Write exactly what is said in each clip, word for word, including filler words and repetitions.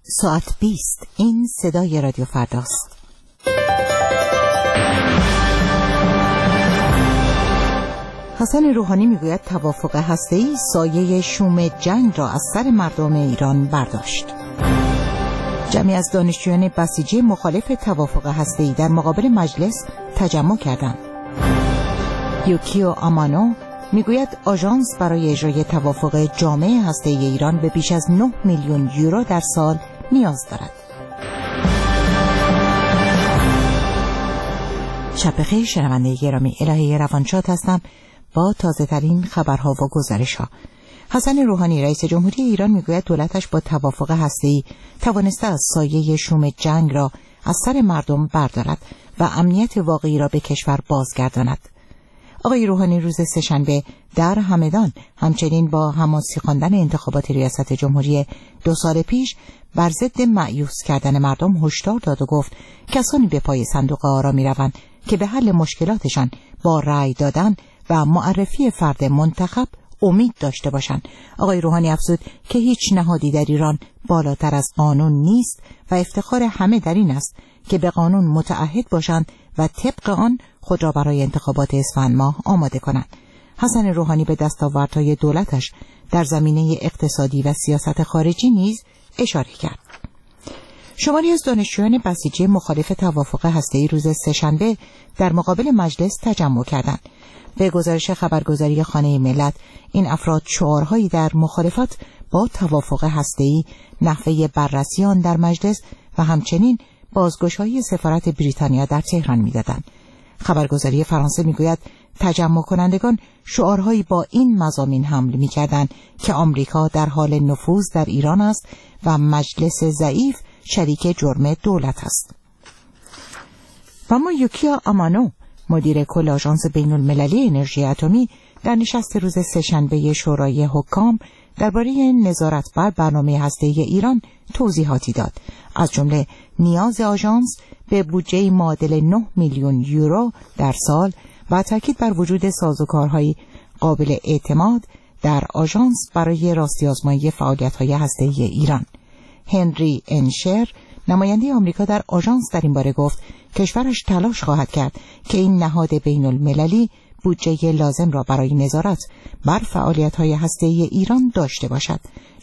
ساعت بیست. این صدای رادیو فرداست. حسن روحانی میگوید توافق هسته‌ای سایه شوم جنگ را از سر مردم ایران برداشت. جمعی از دانشجویان بسیجی مخالف توافق هسته‌ای در مقابل مجلس تجمع کردند. یوکیو آمانو میگوید آژانس برای اجرای توافق جامع هسته‌ای ایران به بیش از نه میلیون یورو در سال نیاز دارد. شب بخیر شنونده گرامی، الهه روانشاد هستم با تازه ترین خبرها و گزارش ها. حسن روحانی رئیس جمهوری ایران میگوید دولتش با توافق هسته‌ای توانسته از سایه شوم جنگ را از سر مردم بردارد و امنیت واقعی را به کشور بازگرداند. آقای روحانی روز سه‌شنبه در همدان همچنین با حماسی خواندن انتخابات ریاست جمهوری دو سال پیش بر ضد مایوس کردن مردم هشدار داد و گفت کسانی به پای صندوق آرا می‌روند که به حل مشکلاتشان با رأی دادن و معرفی فرد منتخب امید داشته باشند. آقای روحانی افزود که هیچ نهادی در ایران بالاتر از قانون نیست و افتخار همه در این است که به قانون متعهد باشند و طبق آن خود را برای انتخابات اسفند ماه آماده کنند. حسن روحانی به دستاوردهای دولتش در زمینه اقتصادی و سیاست خارجی نیز اشاره کرد. شماری از دانشجویان بسیجی مخالف توافق هسته‌ای روز سه‌شنبه در مقابل مجلس تجمع کردند. به گزارش خبرگزاری خانه ملت، این افراد شعارهایی در مخالفت با توافق هسته‌ای، نحوه بررسی آن در مجلس و همچنین بازگشایی سفارت بریتانیا در تهران می‌دادند. خبرگزاری فرانسه می‌گوید تجمع کنندگان شعارهایی با این مضامین حمل می‌کردند که آمریکا در حال نفوذ در ایران است و مجلس ضعیف شریک جرم دولت است. و ما یوکیو آمانو مدیر کل آژانس بین‌المللی انرژی اتمی در نشست روز سه‌شنبه شورای حکام درباره نظارت بر برنامه هسته‌ای ایران توضیحاتی داد، از جمله نیاز آژانس به بودجه معادل نه میلیون یورو در سال و تاکید بر وجود سازوکارهای قابل اعتماد در آژانس برای راستی‌آزمایی فعالیت‌های هسته‌ای ایران. هنری انشر نماینده آمریکا در آژانس در این باره گفت کشورش تلاش خواهد کرد که این نهاد بین‌المللی بودجه لازم را برای نظارت بر فعالیت‌های هسته‌ای ایران داشته باشد.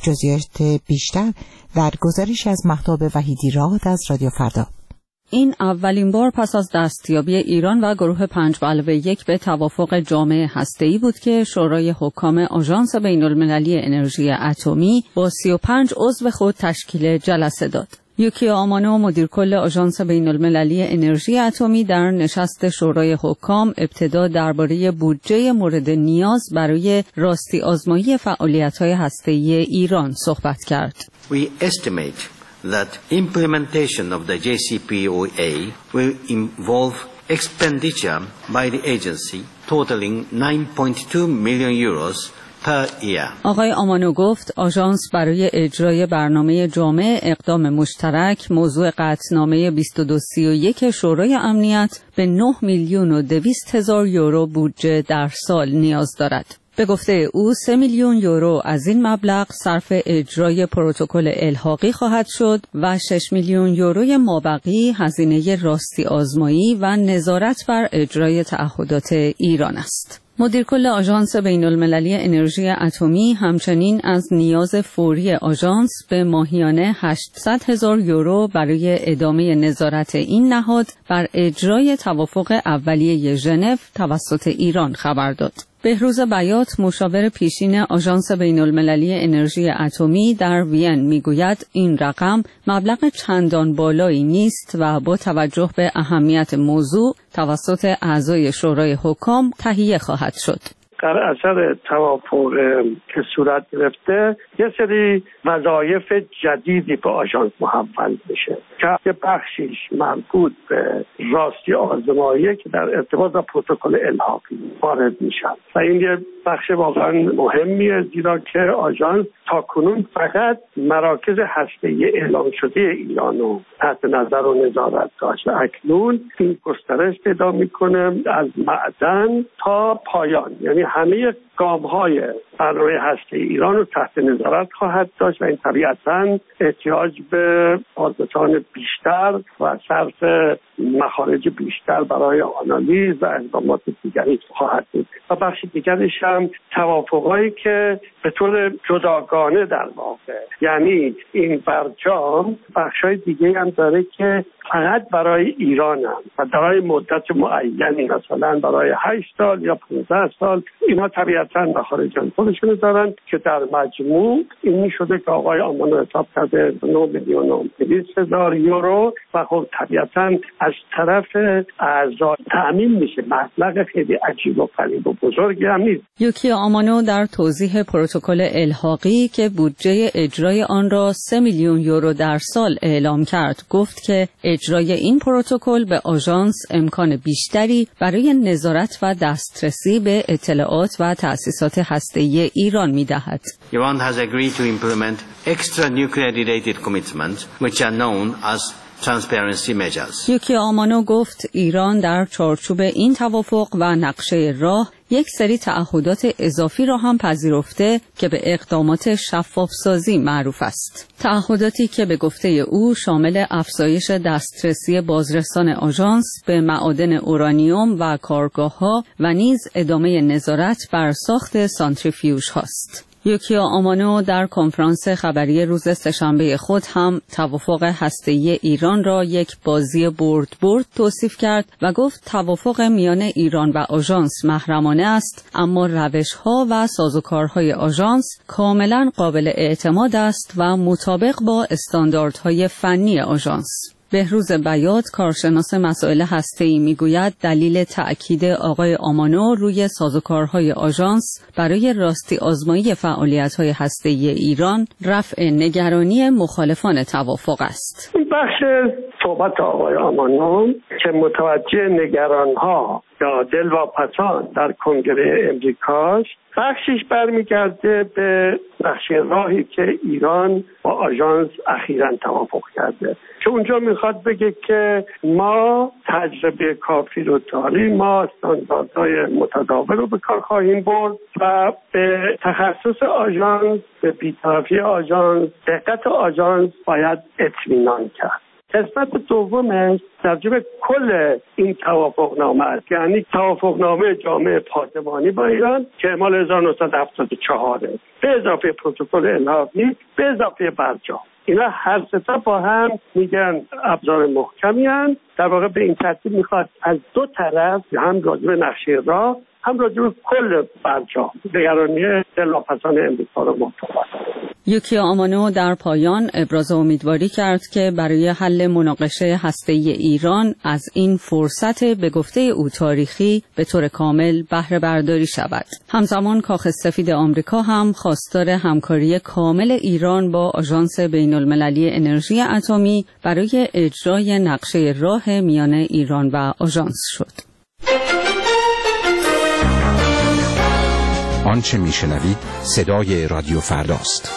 جزئیات بیشتر در گزارش از مهتاب وحیدی راد از رادیو فردا. این اولین بار پس از دستیابی ایران و گروه پنج به علاوه یک به توافق جامع هسته‌ای بود که شورای حکام آژانس بین‌المللی انرژی اتمی با سی و پنج عضو خود تشکیل جلسه داد. یوکیو آمانو مدیر کل آژانس بین‌المللی انرژی اتمی در نشست شورای حکام ابتدا درباره بودجه مورد نیاز برای راستی آزمایی فعالیت‌های هسته‌ای ایران صحبت کرد. We estimate that implementation of the جی سی پی او ای will involve expenditure by the agency totaling nine point two million euros per year. آقای آمانو گفت آژانس برای اجرای برنامه جامع اقدام مشترک موضوع قطعنامه بیست و دو سی و یک شورای امنیت به نه میلیون و دویست هزار یورو بودجه در سال نیاز دارد. به گفته او سه میلیون یورو از این مبلغ صرف اجرای پروتکل الحاقی خواهد شد و شش میلیون یوروی مابقی هزینه راستی آزمایی و نظارت بر اجرای تعهدات ایران است. مدیر کل آژانس بین‌المللی انرژی اتمی همچنین از نیاز فوری آژانس به ماهیانه هشتصد هزار یورو برای ادامه نظارت این نهاد بر اجرای توافق اولیه ژنو توسط ایران خبر داد. بهروز بیات مشاور پیشین آژانس بین‌المللی انرژی اتمی در وین میگوید این رقم مبلغ چندان بالایی نیست و با توجه به اهمیت موضوع توسط اعضای شورای حکام تهیه خواهد شد. در اثر توافق که صورت گرفته یه سری وظایف جدیدی به آژانس محول میشه که بخشیش مربوط به راستی آزمایی که در ارتباط با پروتکل الحاقی وارد میشن و این یه بخش واقعا مهمیه، زیرا که آژانس تاکنون فقط مراکز هسته‌ای اعلام شده ایرانو تحت نظر و نظارت داشت و اکنون این گسترش پیدا میکنه از معدن تا پایان، یعنی همه گام‌های برنامه هسته‌ای ایران رو تحت نظارت خواهد داشت و این طبیعتاً احتیاج به بازرسان بیشتر و صرف مخارج بیشتر برای آنالیز و اقدامات دیگری خواهد بود. و بخش دیگرش هم توافقایی که به طور جداگانه در واقع، یعنی این برجام بخشای دیگه هم داره که فقط برای ایران هم و برای مدت معینی، مثلا برای هشت سال یا پانزده سال، اینا طبیعتاً مخارج خودشون دارن که در مجموع این میشده که آقای آمانو حساب کرده نه میلیون و دویست هزار یورو و خب طبیعتاً از طرف اعضا تأمین میشه. مبلغ خیلی عجیب و غریب و بزرگی هم نیست. یوکیو آمانو در توضیح پروتکل الحاقی که بودجه اجرای آن را سه میلیون یورو در سال اعلام کرد گفت که اجرای این پروتکل به آژانس امکان بیشتری برای نظارت و دسترسی به اطلاعات و تأسیسات هسته‌ای ایران می‌دهد. Iran has agreed to implement extra nuclear related commitments which are known as transparency measures. یوکیو آمانو گفت ایران در چارچوب این توافق و نقشه راه یک سری تعهدات اضافی را هم پذیرفته که به اقدامات شفافسازی معروف است. تعهداتی که به گفته او شامل افزایش دسترسی بازرسان آژانس به معادن اورانیوم و کارگاه‌ها و نیز ادامه نظارت بر ساخت سانتریفیوژ هاست. یوکیو آمانو در کنفرانس خبری روز سه‌شنبه خود هم توافق هسته‌ای ایران را یک بازی برد برد توصیف کرد و گفت توافق میان ایران و آژانس محرمانه است، اما روش‌ها و سازوکارهای آژانس کاملا قابل اعتماد است و مطابق با استانداردهای فنی آژانس. بهروز بیات کارشناس مسائل هسته‌ای میگوید دلیل تأکید آقای آمانو روی سازوکارهای آژانس برای راستی آزمایی فعالیت‌های هسته‌ای ایران رفع نگرانی مخالفان توافق است. این بخش صحبت آقای آمانو که متوجه نگران‌ها یا دلواپسان در کنگره امریکاست، بخشش برمیگرده به نقشه راهی که ایران با آژانس اخیراً توافق کرده که اونجا میخواد بگه که ما تجربه کافی رو داریم، ما استانداردهای متداول رو به کار خواهیم برد و به تخصص آژانس، به بی‌طرفی آژانس، دقت آژانس باید اطمینان کرد. قسمت دومش ترجمه کل این توافقنامه است، یعنی توافقنامه جامع پادمانی با ایران که مال هزار و نهصد و هفتاد و چهار به اضافه پروتکل الحاقی به اضافه برجام. اینا هر سه تا با هم میگن ابزار محکمی هستند. در واقع به این ترتیب میخواد از دو طرف هم راجع به نقشه راه هم راجع به کل برجام نگرانی دلواپسان امریکا رو مطابق. یوکیو آمانو در پایان ابراز امیدواری کرد که برای حل مناقشه هسته‌ای ایران از این فرصت به گفته او تاریخی به طور کامل بهره برداری شود. همزمان کاخ سفید آمریکا هم خواستار همکاری کامل ایران با آژانس بین‌المللی انرژی اتمی برای اجرای نقشه راه میان ایران و آژانس شد. آنچه میشنوید صدای رادیو فرداست.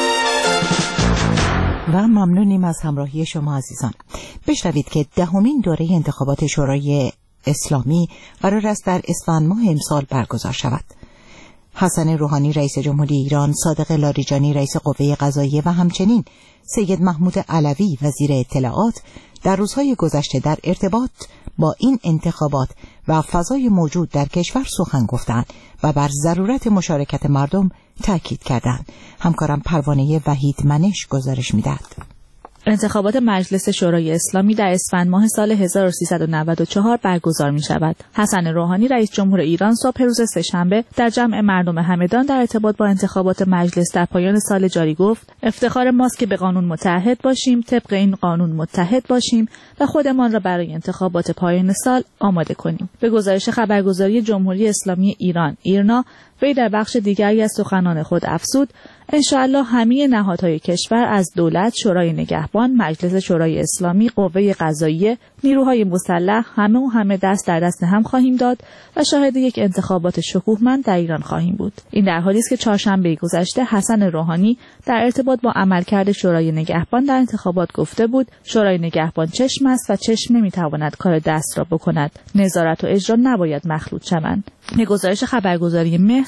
و ممنونیم از همراهی شما عزیزان. بشنوید که دهمین دوره انتخابات شورای اسلامی قرار است در اسفند ماه امسال برگزار شود. حسن روحانی رئیس جمهوری ایران، صادق لاریجانی رئیس قوه قضاییه و همچنین سید محمود علوی وزیر اطلاعات در روزهای گذشته در ارتباط با این انتخابات و فضای موجود در کشور سخن گفتند و بر ضرورت مشارکت مردم تاکید کردند. همکارم پروانه وحید منش گزارش می‌دهد. انتخابات مجلس شورای اسلامی در اسفند ماه سال هزار و سیصد و نود و چهار برگزار می شود. حسن روحانی رئیس جمهور ایران صبح روز سه‌شنبه در جمع مردم همدان در ارتباط با انتخابات مجلس در پایان سال جاری گفت: افتخار ماست که به قانون متحد باشیم، طبق این قانون متحد باشیم و خودمان را برای انتخابات پایان سال آماده کنیم. به گزارش خبرگزاری جمهوری اسلامی ایران ایرنا، وی در بخش دیگری از سخنان خود افزود: انشاءالله همه نهادهای کشور از دولت، شورای نگهبان، مجلس شورای اسلامی، قوه قضاییه، نیروهای مسلح همه و همه دست در دست هم خواهیم داد و شاهد یک انتخابات شکوهمند در ایران خواهیم بود. این در حالی است که چهارشنبه گذشته حسن روحانی در ارتباط با عملکرد شورای نگهبان در انتخابات گفته بود: شورای نگهبان چشم است و چشم نمیتواند کار دست را بکند. نظارت و اجرا نباید مخلوط شوند. به گزارش خبرگزاری مهر،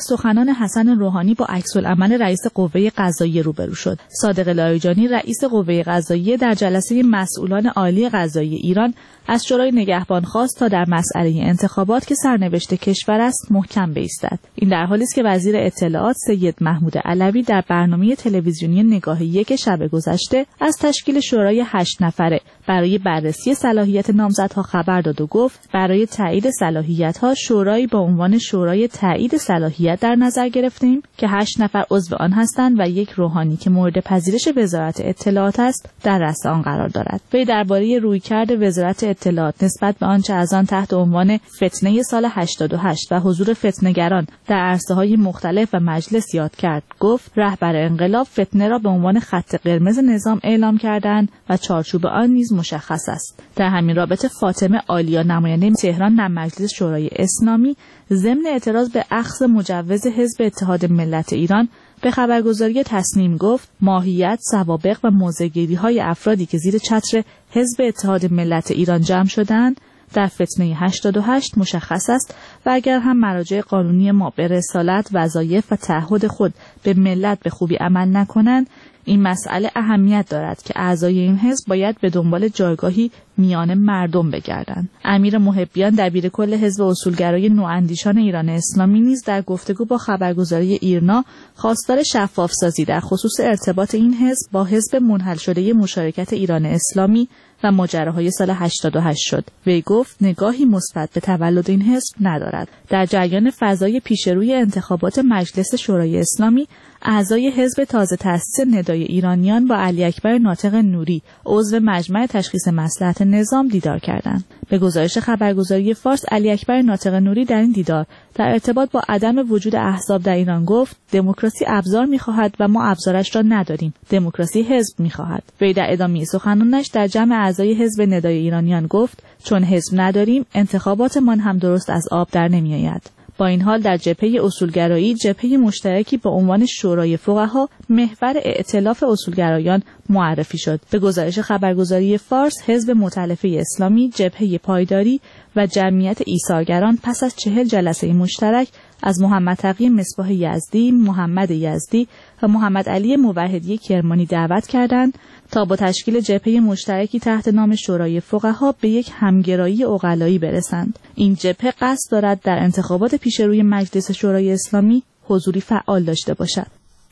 سخنان حسن روحانی با عکس‌العمل رئیس قوه قضاییه روبرو شد. صادق لاریجانی رئیس قوه قضاییه در جلسه مسئولان عالی قضایی ایران از شورای نگهبان خواست تا در مسئله انتخابات که سرنوشت کشور است محکم بایستد. این در حالی است که وزیر اطلاعات سید محمود علوی در برنامه تلویزیونی نگاه یک شب گذشته از تشکیل شورای هشت نفره برای بررسی صلاحیت نامزدها خبر داد و گفت برای تایید صلاحیت‌ها شورایی با عنوان شورای تایید صلاحیت در نظر گرفتیم که هشت نفر عضو آن هستند و یک روحانی که مورد پذیرش وزارت اطلاعات است در رأس آن قرار دارد. وی درباره رویکرد وزارت اطلاعات نسبت به آنچه از آن تحت عنوان فتنه سال هشتاد و هشت و حضور فتنه‌گران در عرصه‌های مختلف و مجلس یاد کرد. گفت رهبر انقلاب فتنه را به عنوان خط قرمز نظام اعلام کردند و چارچوب آن نیز مشخص است. در همین رابطه فاطمه عالیا نماینده تهران در مجلس شورای اسلامی ضمن اعتراض به اخذ مجوز حزب اتحاد ملت ایران به خبرگزاری تصنیم گفت ماهیت، سوابق و موضع‌گیری‌های افرادی که زیر چتر حزب اتحاد ملت ایران جمع شدند در فتنه هشتاد و هشت مشخص است و اگر هم مراجع قانونی ما به رسالت، وظایف و تعهد خود به ملت به خوبی عمل نکنند، این مسئله اهمیت دارد که اعضای این حزب باید به دنبال جایگاهی میان مردم بگردند. امیر محبیان دبیر کل حزب اصولگرای نواندیشان ایران اسلامی نیز در گفتگو با خبرگزاری ایرنا خواستار شفافسازی در خصوص ارتباط این حزب با حزب منحل شده مشارکت ایران اسلامی و ماجراهای سال هشتاد و هشت شد. وی گفت نگاهی مثبت به تولد این حزب ندارد. در جریان فضای پیشروی انتخابات مجلس شورای اسلامی، اعضای حزب تازه تأسیس ندای ایرانیان با علی اکبر ناطق نوری عضو مجمع تشخیص مصلحت نظام دیدار کردند. به گزارش خبرگزاری فارس، علی اکبر ناطق نوری در این دیدار در ارتباط با عدم وجود احزاب در ایران گفت دموکراسی ابزار می‌خواهد و ما ابزارش را نداریم. دموکراسی حزب می‌خواهد. وی در ادامه سخنانش در جمع اعضای حزب ندای ایرانیان گفت چون حزب نداریم انتخاباتمان هم درست از آب در نمی‌آید. با این حال در جبهه اصولگرایی، جبهه مشترکی با عنوان شورای فقها محور ائتلاف اصولگرایان معرفی شد. به گزارش خبرگزاری فارس، حزب مؤتلفه اسلامی، جبهه پایداری و جمعیت ایثارگران پس از چهل جلسه مشترک از محمد تقی مصباح یزدی، محمد یزدی و محمد علی موحدی کرمانی دعوت کردند تا با تشکیل جبهه مشترکی تحت نام شورای فقها به یک همگرایی عقلایی برسند. این جبهه قصد دارد در انتخابات پیشروی مجلس شورای اسلامی حضوری فعال داشته باشد.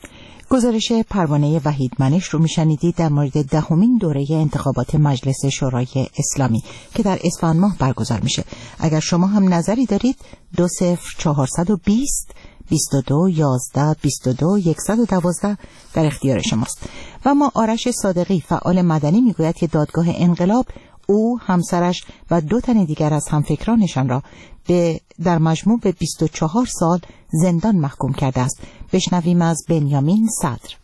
گزارش پروانه وحیدمنش رو میشنیدید در مورد دهمین دوره انتخابات مجلس شورای اسلامی که در اسفند ماه برگزار میشه. اگر شما هم نظری دارید دو صفر چهارصد و بیست بیست و دو یازده بیست و دو صد و دوازده در اختیار شماست. و ما آرش صادقی فعال مدنی میگوید که دادگاه انقلاب او، همسرش و دو تن دیگر از همفکرانشان را به در مجموع به بیست و چهار سال زندان محکوم کرده است. بشنویم از بنیامین صدر.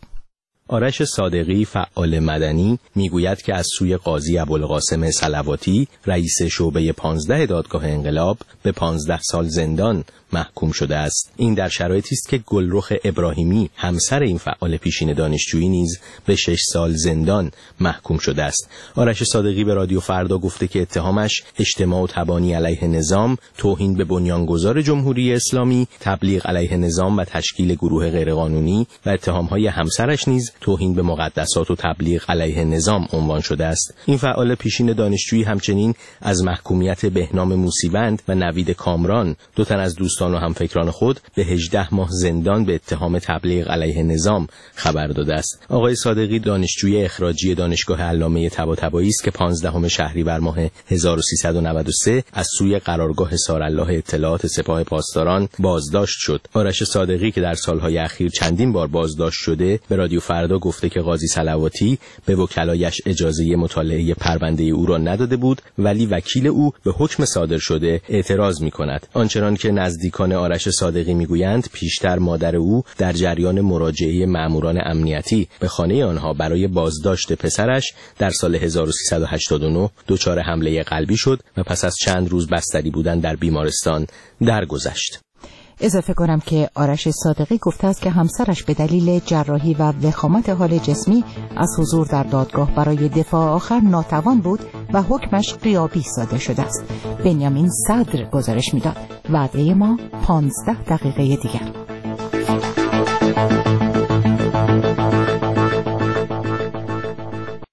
آرش صادقی فعال مدنی میگوید که از سوی قاضی ابوالقاسم صلواتی رئیس شعبه پانزده دادگاه انقلاب به پانزده سال زندان محکوم شده است. این در شرایطی است که گلرخ ابراهیمی همسر این فعال پیشین دانشجویی نیز به شش سال زندان محکوم شده است. آرش صادقی به رادیو فردا گفته که اتهامش اجتماع و تبانی علیه نظام، توهین به بنیانگذار جمهوری اسلامی، تبلیغ علیه نظام و تشکیل گروه غیرقانونی و اتهام‌های همسرش نیز توهین به مقدسات و تبلیغ علیه نظام عنوان شده است. این فعال پیشین دانشجویی همچنین از محکومیت بهنام موسیبند و نوید کامران، دو تن از دوستان و همفکران خود، به هجده ماه زندان به اتهام تبلیغ علیه نظام خبر داده است. آقای صادقی دانشجوی اخراجی دانشگاه علامه طباطبایی است که پانزدهم شهریور ماه هزار و سیصد و نود و سه از سوی قرارگاه سارالله اطلاعات سپاه پاسداران بازداشت شد. آرش صادقی که در سالهای اخیر چندین بار بازداشت شده، به رادیو فردا گفته که قاضی صلواتی به وکلایش اجازه مطالعه پرونده او را نداده بود، ولی وکیل او به حکم صادر شده اعتراض می‌کند. آنچنان که نزدیکان آرش صادقی میگویند پیشتر مادر او در جریان مراجعه ماموران امنیتی به خانه آنها برای بازداشت پسرش در سال هزار و سیصد و هشتاد و نه دچار حمله قلبی شد و پس از چند روز بستری بودن در بیمارستان درگذشت. اضافه کنم که آرش صادقی گفته است که همسرش به دلیل جراحی و وخامت حال جسمی از حضور در دادگاه برای دفاع آخر ناتوان بود و حکمش غیابی صادر شده است. بنیامین صدر گزارش میداد. وعده ما پانزده دقیقه دیگر. بدرود.